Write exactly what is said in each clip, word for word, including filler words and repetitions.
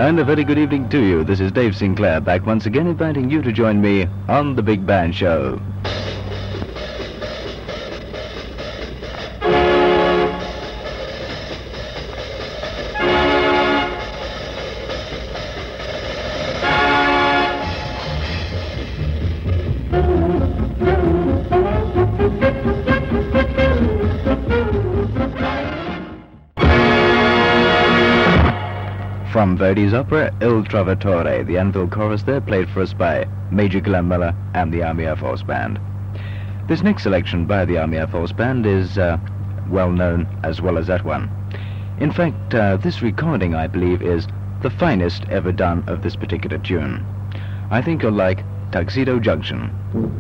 And a very good evening to you. This is Dave Sinclair, back once again inviting you to join me on The Big Band Show. From Verdi's opera Il Trovatore, the Anvil chorus there played for us by Major Glenn Miller and the Army Air Force Band. This next selection by the Army Air Force Band is uh, well known as well as that one. In fact, uh, this recording, I believe, is the finest ever done of this particular tune. I think you'll like Tuxedo Junction.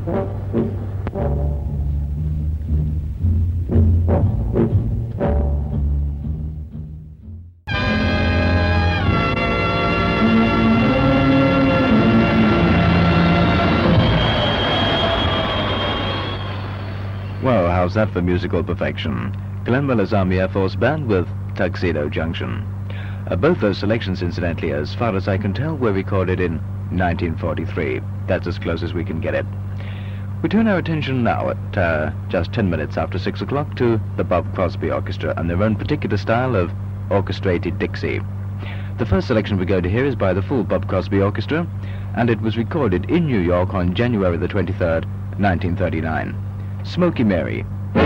Well, how's that for musical perfection? Glenn Miller's Army Air Force Band with Tuxedo Junction. Uh, both those selections, incidentally, as far as I can tell, were recorded in nineteen forty-three. That's as close as we can get it. We turn our attention now at uh, just ten minutes after six o'clock to the Bob Crosby Orchestra and their own particular style of orchestrated Dixie. The first selection we're going to hear is by the full Bob Crosby Orchestra, and it was recorded in New York on January the twenty-third, nineteen thirty-nine. Smoky Mary.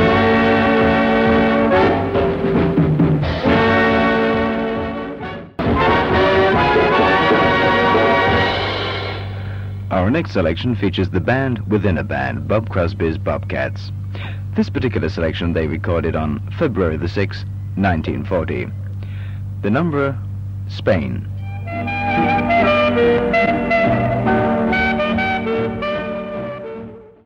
Our next selection features the band within a band, Bob Crosby's Bobcats. This particular selection they recorded on February the sixth, nineteen forty. The number, Spain.